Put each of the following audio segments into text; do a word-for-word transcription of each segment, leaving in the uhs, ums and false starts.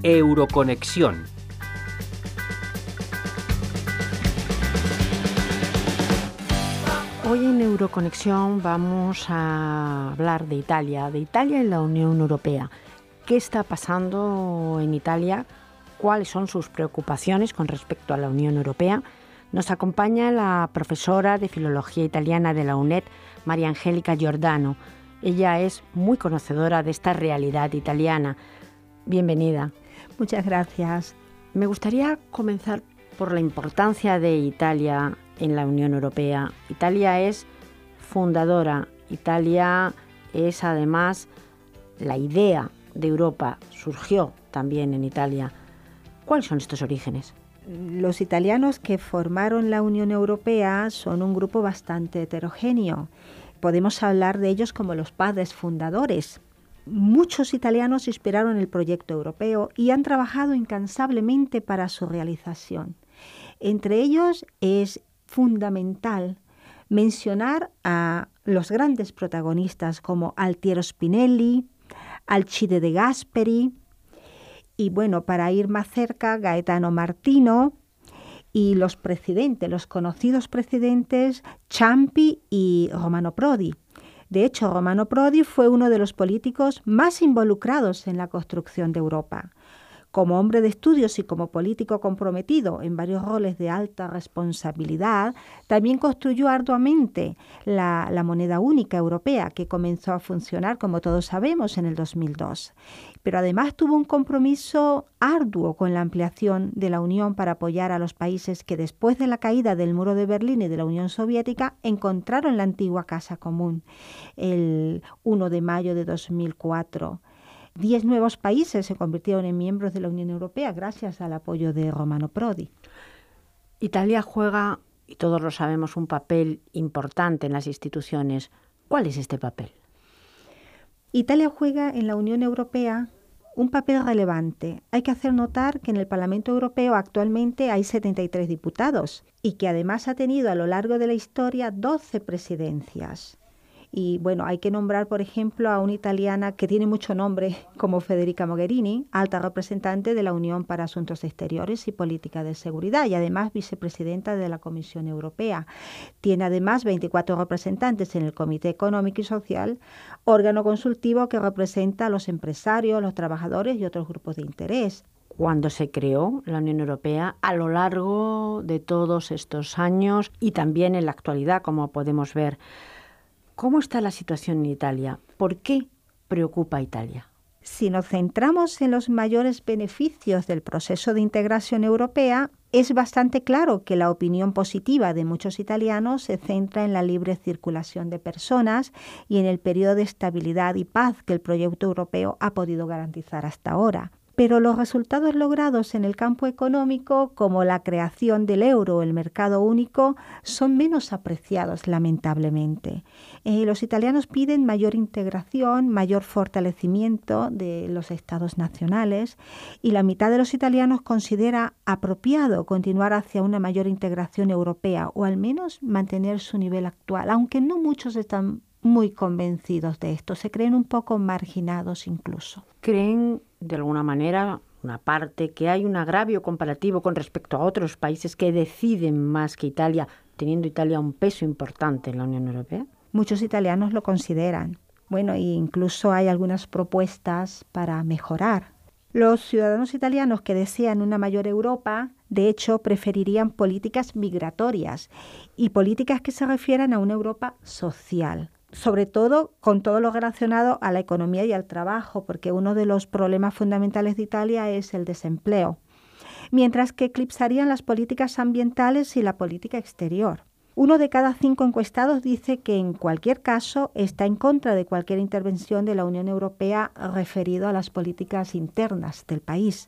Euroconexión. Hoy en Euroconexión vamos a hablar de Italia, de Italia en la Unión Europea. ¿Qué está pasando en Italia? ¿Cuáles son sus preocupaciones con respecto a la Unión Europea? Nos acompaña la profesora de Filología Italiana de la UNED, María Angélica Giordano. Ella es muy conocedora de esta realidad italiana. Bienvenida. Muchas gracias. Me gustaría comenzar por la importancia de Italia en la Unión Europea. Italia es fundadora. Italia es además la idea de Europa. Surgió también en Italia. ¿Cuáles son estos orígenes? Los italianos que formaron la Unión Europea son un grupo bastante heterogéneo. Podemos hablar de ellos como los padres fundadores. Muchos italianos inspiraron el proyecto europeo y han trabajado incansablemente para su realización. Entre ellos es fundamental mencionar a los grandes protagonistas como Altiero Spinelli, Alcide De Gasperi, y bueno, para ir más cerca, Gaetano Martino y los presidentes, los conocidos presidentes Ciampi y Romano Prodi. De hecho, Romano Prodi fue uno de los políticos más involucrados en la construcción de Europa. Como hombre de estudios y como político comprometido en varios roles de alta responsabilidad, también construyó arduamente la, la moneda única europea, que comenzó a funcionar, como todos sabemos, en el dos mil dos. Pero además tuvo un compromiso arduo con la ampliación de la Unión para apoyar a los países que después de la caída del muro de Berlín y de la Unión Soviética encontraron la antigua casa común el primero de mayo de dos mil cuatro. Diez nuevos países se convirtieron en miembros de la Unión Europea gracias al apoyo de Romano Prodi. Italia juega, y todos lo sabemos, un papel importante en las instituciones. ¿Cuál es este papel? Italia juega en la Unión Europea un papel relevante. Hay que hacer notar que en el Parlamento Europeo actualmente hay setenta y tres diputados y que además ha tenido a lo largo de la historia doce presidencias. Y bueno, hay que nombrar, por ejemplo, a una italiana que tiene mucho nombre, como Federica Mogherini, alta representante de la Unión para Asuntos Exteriores y Política de Seguridad, y además vicepresidenta de la Comisión Europea. Tiene además veinticuatro representantes en el Comité Económico y Social, órgano consultivo que representa a los empresarios, los trabajadores y otros grupos de interés. Cuando se creó la Unión Europea, a lo largo de todos estos años y también en la actualidad, como podemos ver, ¿cómo está la situación en Italia? ¿Por qué preocupa a Italia? Si nos centramos en los mayores beneficios del proceso de integración europea, es bastante claro que la opinión positiva de muchos italianos se centra en la libre circulación de personas y en el periodo de estabilidad y paz que el proyecto europeo ha podido garantizar hasta ahora. Pero los resultados logrados en el campo económico, como la creación del euro o el mercado único, son menos apreciados, lamentablemente. Eh, los italianos piden mayor integración, mayor fortalecimiento de los estados nacionales, y la mitad de los italianos considera apropiado continuar hacia una mayor integración europea, o al menos mantener su nivel actual, aunque no muchos están muy convencidos de esto, se creen un poco marginados incluso. ¿Creen de alguna manera, una parte, que hay un agravio comparativo con respecto a otros países que deciden más que Italia, teniendo Italia un peso importante en la Unión Europea? Muchos italianos lo consideran. Bueno, e incluso hay algunas propuestas para mejorar. Los ciudadanos italianos que desean una mayor Europa, de hecho, preferirían políticas migratorias y políticas que se refieran a una Europa social, sobre todo con todo lo relacionado a la economía y al trabajo, porque uno de los problemas fundamentales de Italia es el desempleo, mientras que eclipsarían las políticas ambientales y la política exterior. Uno de cada cinco encuestados dice que en cualquier caso está en contra de cualquier intervención de la Unión Europea referido a las políticas internas del país.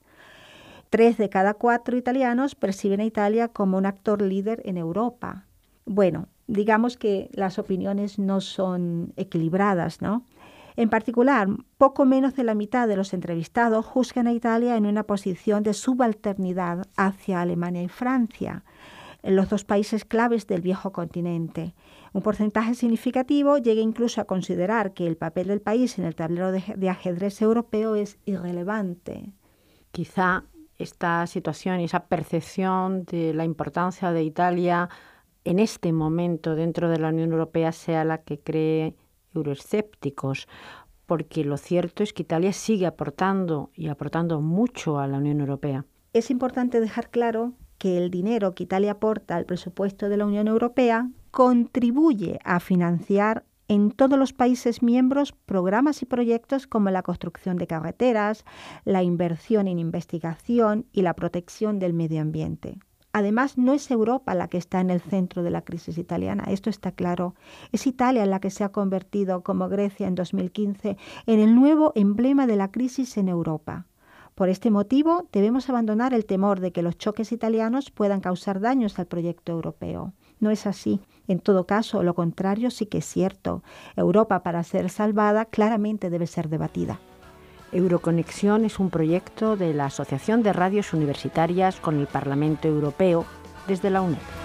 Tres de cada cuatro italianos perciben a Italia como un actor líder en Europa. Bueno, digamos que las opiniones no son equilibradas, ¿no? En particular, poco menos de la mitad de los entrevistados juzgan a Italia en una posición de subalternidad hacia Alemania y Francia, los dos países claves del viejo continente. Un porcentaje significativo llega incluso a considerar que el papel del país en el tablero de, de ajedrez europeo es irrelevante. Quizá esta situación y esa percepción de la importancia de Italia en este momento dentro de la Unión Europea sea la que cree euroescépticos, porque lo cierto es que Italia sigue aportando y aportando mucho a la Unión Europea. Es importante dejar claro que el dinero que Italia aporta al presupuesto de la Unión Europea contribuye a financiar en todos los países miembros programas y proyectos como la construcción de carreteras, la inversión en investigación y la protección del medio ambiente. Además, no es Europa la que está en el centro de la crisis italiana, esto está claro. Es Italia la que se ha convertido, como Grecia en dos mil quince, en el nuevo emblema de la crisis en Europa. Por este motivo, debemos abandonar el temor de que los choques italianos puedan causar daños al proyecto europeo. No es así. En todo caso, lo contrario sí que es cierto. Europa, para ser salvada, claramente debe ser debatida. Euroconexión es un proyecto de la Asociación de Radios Universitarias con el Parlamento Europeo desde la UNED.